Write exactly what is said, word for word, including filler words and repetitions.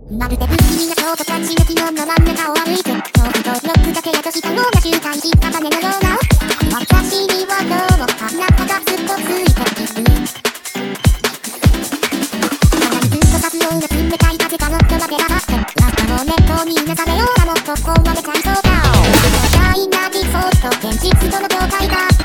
まるで不気味なショートキャッチ抜きのま真ん中を歩いて恐怖とロックだけやとしたような周回引っかかねのような私にはどうもあなたがずっとついている鼻にずっと刺すような冷たい風がノットまで上がって噂をネットになされようなもっとこうまでちゃいそうだ大な理想と現実との境界が